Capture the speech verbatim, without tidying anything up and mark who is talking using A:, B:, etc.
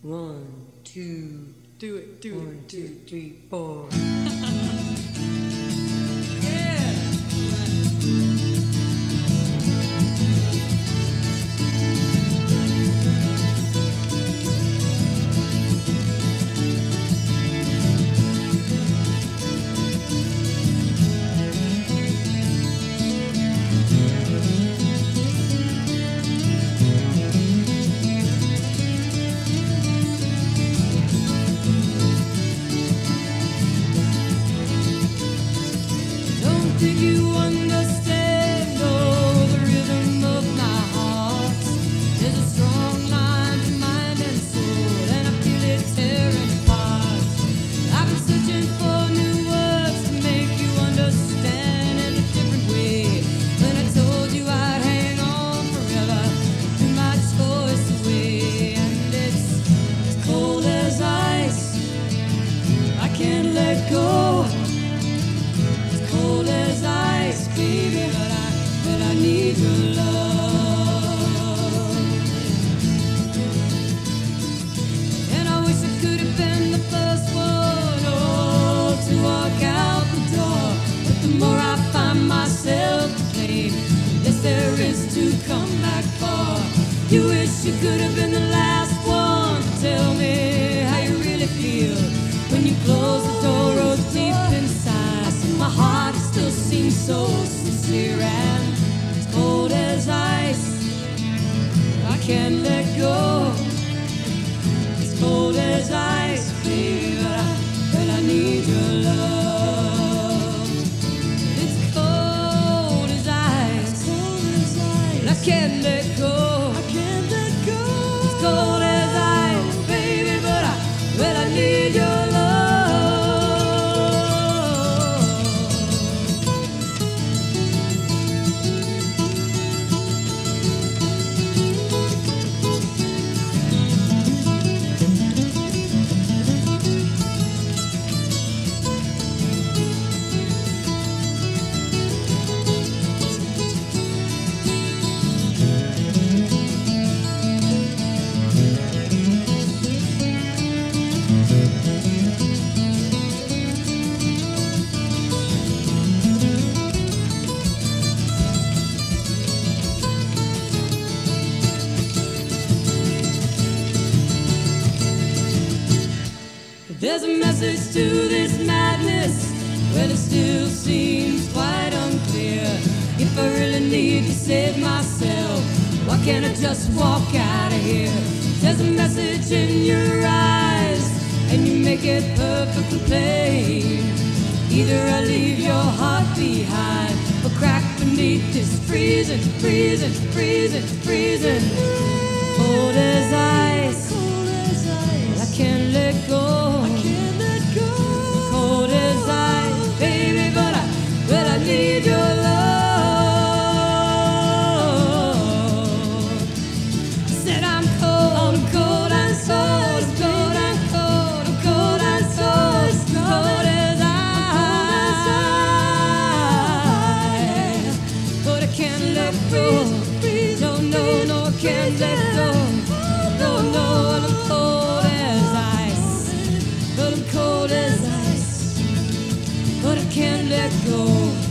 A: One, two,
B: Do it, do
A: one,
B: it, do
A: two,
B: it.
A: three, four.
B: Don't think you understand, oh, the rhythm of my heart. There's a strong line to mind and soul, and I feel it tearing apart. I've been searching for new words to make you understand in a different way. When I told you I'd hang on forever, threw my choice away, and it's as cold as ice. I can't let go. Cold as ice, baby, but I, but I need your love. And I wish I could have been the first one, oh, to walk out the door. But the more I find myself to blame, the less there is to come back for. You wish you could have been the last one to tell me how you really feel. When you close the door, oh, deep inside, my heart still seems so sincere and as cold as ice. I can't let go. It's cold as ice, baby, but I, but I need your love. It's cold as ice, cold as ice. And I can't let go. I can't let go. It's cold as ice, baby, but I, but I need your love. There's a message to this madness where it still seems quite unclear. If I really need to save myself, why can't I just walk out of here? There's a message in your eyes and you make it perfectly plain. Either I leave your heart behind or crack beneath this freezing, freezing, freezing, freezing. Cold as ice, cold as ice. I can't let go. Cold as ice, baby, but I, but I need your love. Said I'm cold, I'm cold and so, I'm cold and cold, I'm cold and so, it's cold as ice. But I can't let go. No, no, no, I can't let go. No, no, I'm cold as ice. But I'm cold as ice. But I can't let go.